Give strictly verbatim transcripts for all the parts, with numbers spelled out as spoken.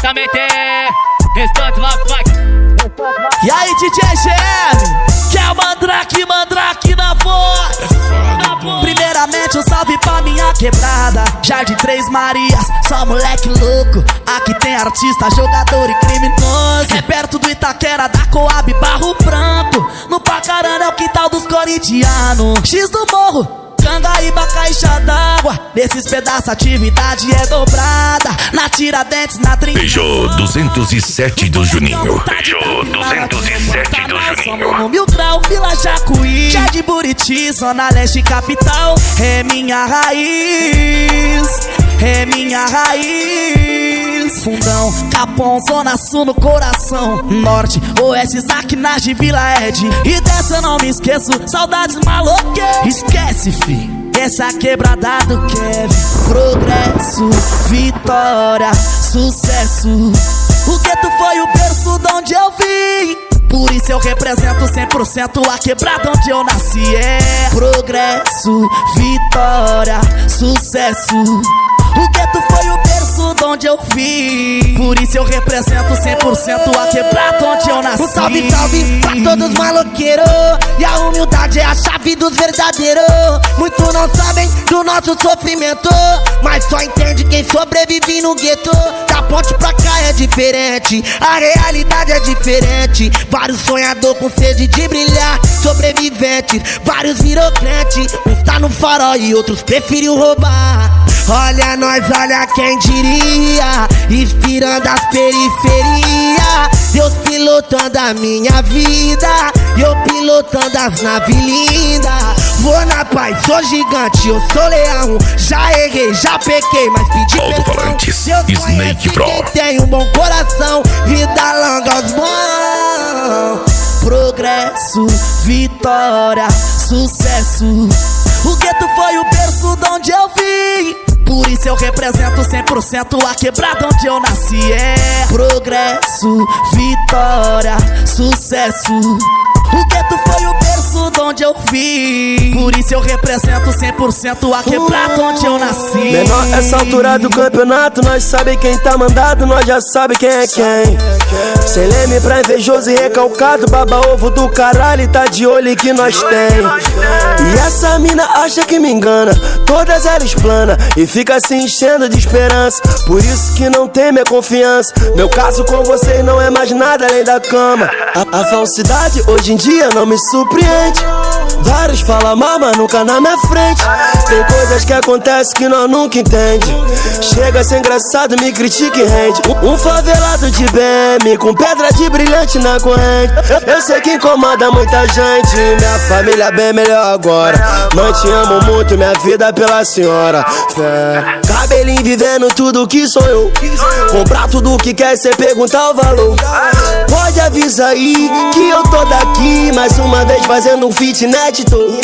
também tem Restante Love Funk. E aí, D J G M, que é o Mandrake, Mandrake na voz. Primeiramente um salve pra minha quebrada, Jardim Três Marias, só moleque louco. Aqui tem artista, jogador e criminoso. É perto do Itaquera, da Coab, Barro Branco. No Pacarana é o quintal dos corintianos. X do morro, Cangaíba, caixa d'água. Nesses pedaços a atividade é dobrada. Na Tiradentes, na trinta. Beijou duzentos e sete do Juninho. Beijou duzentos e sete do Juninho. No Mil Grau, Vila Jacuí, Chá de Buriti, Zona Leste Capital. É minha raiz, é minha raiz. Fundão, Capão, Zona Sul no coração. Norte, Oeste, Zaquinagem, Vila Ed. E dessa eu não me esqueço, saudades maloqueiras. Esquece, fi, essa quebrada do Kevin. Progresso, vitória, sucesso. O gueto foi o berço de onde eu vim. Por isso eu represento cem por cento a quebrada onde eu nasci. É progresso, vitória, sucesso. O gueto foi o berço de onde eu vim. Por isso eu represento cem por cento a quebrada onde eu nasci. Um salve, salve pra todos os maloqueiros. E a humildade é a chave dos verdadeiros. Muitos não sabem do nosso sofrimento, mas só entende quem sobrevive no gueto. Da ponte pra cá é diferente, a realidade é diferente. Vários sonhadores com sede de brilhar, sobreviventes, vários virou crente. Uns tá no farol e outros preferiu roubar. Olha nós, olha quem diria, inspirando as periferias. Deus pilotando a minha vida, e eu pilotando as naves lindas. Vou na paz, sou gigante, eu sou leão. Já errei, já pequei, mas pedi perdão. Alto-falantes, Deus Snake Pro. quem tem um bom coração, vida longa aos bons. Progresso, vitória, sucesso. O gueto foi o berço de onde eu vim. Por isso eu represento cem por cento a quebrada onde eu nasci. É progresso, vitória, sucesso. O gueto foi o berço de onde eu vim. Por isso eu represento cem por cento a quebrada onde eu nasci. Menor, essa altura do campeonato, nós sabe quem tá mandado, nós já sabe quem é quem. Sem leme pra invejoso e recalcado, baba ovo do caralho, tá de olho que nós tem. E essa mina acha que me engana, todas elas plana e fica se enchendo de esperança. Por isso que não tem minha confiança. Meu caso com vocês não é mais nada além da cama. A, a falsidade hoje em dia não me surpreende. Vários falam mal, mas nunca na minha frente. Tem coisas que acontecem que nós nunca entende. Chega a ser engraçado, me critica e rende. Um, um favelado de B M com pedra de brilhante na corrente. Eu, eu sei que incomoda muita gente. Minha família é bem melhor agora. Mãe, te amo muito, minha vida pela senhora. Fé. Cabelinho vivendo tudo que sonhou. Comprar tudo que quer, cê perguntar o valor. Pode avisar aí que eu tô daqui mais uma vez fazendo um feat inédito.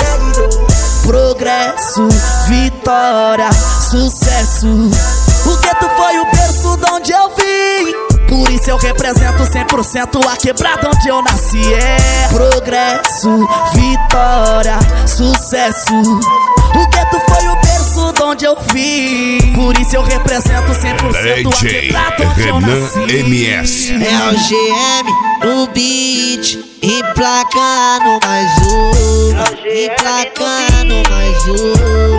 Progresso, vitória, sucesso. O gueto foi o berço de onde eu vim. Por isso eu represento cem por cento a quebrada onde eu nasci. É progresso, vitória, sucesso. O gueto foi o berço de onde eu vim. Por isso eu represento cem por cento a quebrada onde eu nasci. M S É o G M no beat, emplacando mais um, emplacando mais um.